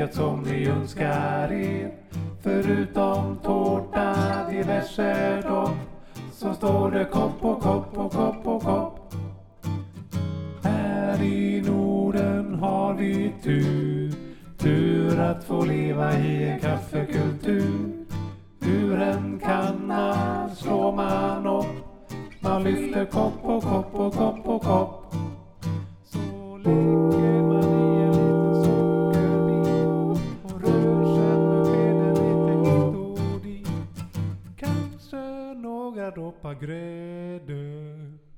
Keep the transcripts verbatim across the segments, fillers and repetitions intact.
dukat som ni önskar er. Förutom tårta, diverse dopp, så står det kopp och kopp och kopp och kopp. Här i Norden har vi tur, tur att få leva i en kaffekultur. Ur en kanna slår man upp, man lyfter kopp och kopp och kopp och kopp. Så lägger man i en liten sockerbit och rör sen med skeden lite hit och dit. Kanske några droppar grädde.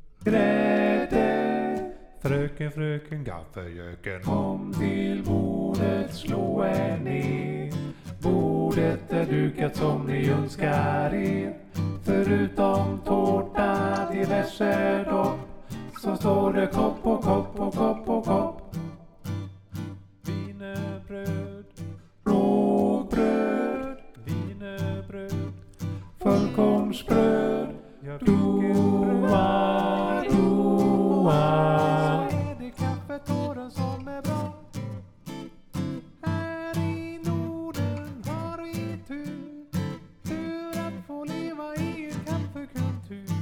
Grädde, fröken, fröken, gaffeljöken. Kom till bordet, slå er ner. Bordet är dukat som ni önskar er. Förutom tårta, diverse dopp, så står det kopp och kopp och kopp och kopp. Wienerbröd, rågbröd, wienerbröd, fullkornsbröd, doa, doa. Så är det kaffetåren som är bra. Här i Norden har vi tur, tur att få leva i en kaffekultur.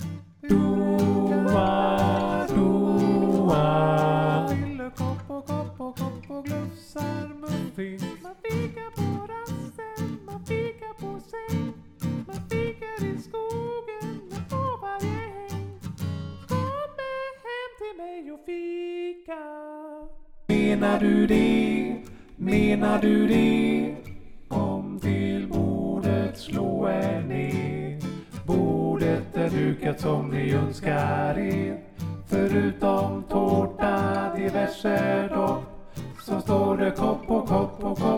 Doa, doa. Fyller kopp och kopp och kopp och glufsar muffins. Man fikar på rasten, man fikar på sig. Man fikar i skogen och på varje häng. Kom hem till mig och fika. Menar du det? Menar du det? Kom till bordet, slå er ner. Bordet är dukat som ni önskar er. Förutom tårta, diverse dopp, så står det kopp och kopp och kopp.